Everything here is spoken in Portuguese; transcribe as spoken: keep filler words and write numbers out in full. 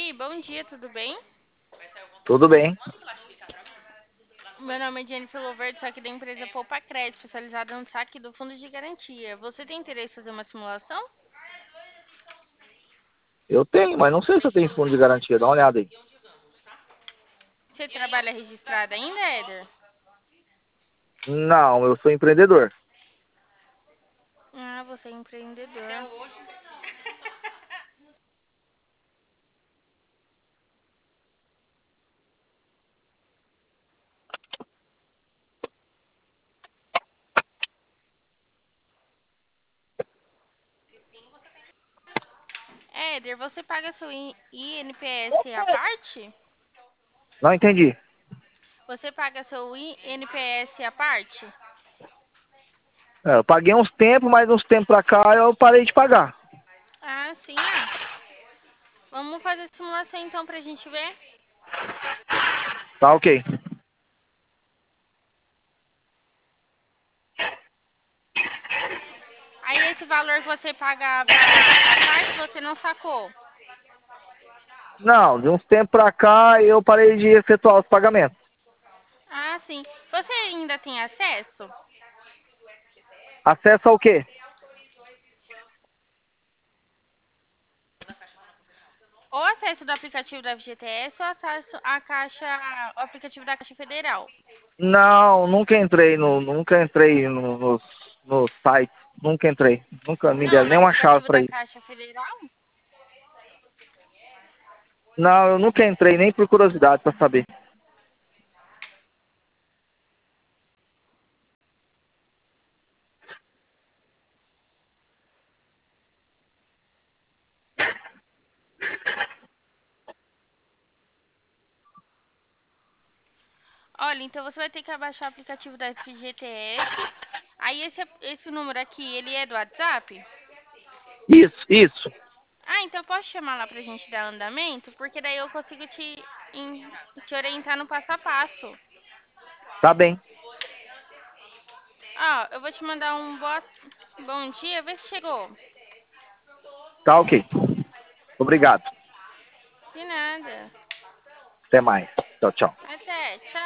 Oi, bom dia, tudo bem? Tudo bem. Meu nome é Jennifer Loverde, sou aqui da empresa Poupa Crédito, especializada no saque do fundo de garantia. Você tem interesse em fazer uma simulação? Eu tenho, mas não sei se eu tenho fundo de garantia. Dá uma olhada aí. Você trabalha registrado ainda, Éder? Não, eu sou empreendedor. Ah, você é empreendedor. Éder, você paga seu I- INPS à parte? Não entendi. Você paga seu I N P S à parte? É, eu paguei uns tempos, mas uns tempos pra cá eu parei de pagar. Ah, sim, ah. Vamos fazer a simulação então pra gente ver? Tá ok. Aí esse valor que você pagava à parte, você não sacou? Não, de uns tempos pra cá eu parei de efetuar os pagamentos. Ah, sim. Você ainda tem acesso? Acesso ao quê? Ou acesso do aplicativo da F G T S ou acesso à caixa, ao aplicativo da Caixa Federal. Não, nunca entrei no, nunca entrei no, no, no site. Nunca entrei. Nunca me Não, deram no nenhuma chave aplicativo pra da isso. Caixa Federal? Não, eu nunca entrei, nem por curiosidade pra saber. Olha, então você vai ter que abaixar o aplicativo da F G T S. Aí esse, esse número aqui, ele é do WhatsApp? Isso, isso. Ah, então eu posso chamar lá pra gente dar andamento? Porque daí eu consigo te, em- te orientar no passo a passo. Tá bem. Ó, eu vou te mandar um boa, bom dia, vê se chegou. Tá ok. Obrigado. De nada. Até mais. Tchau, tchau. Até, tchau.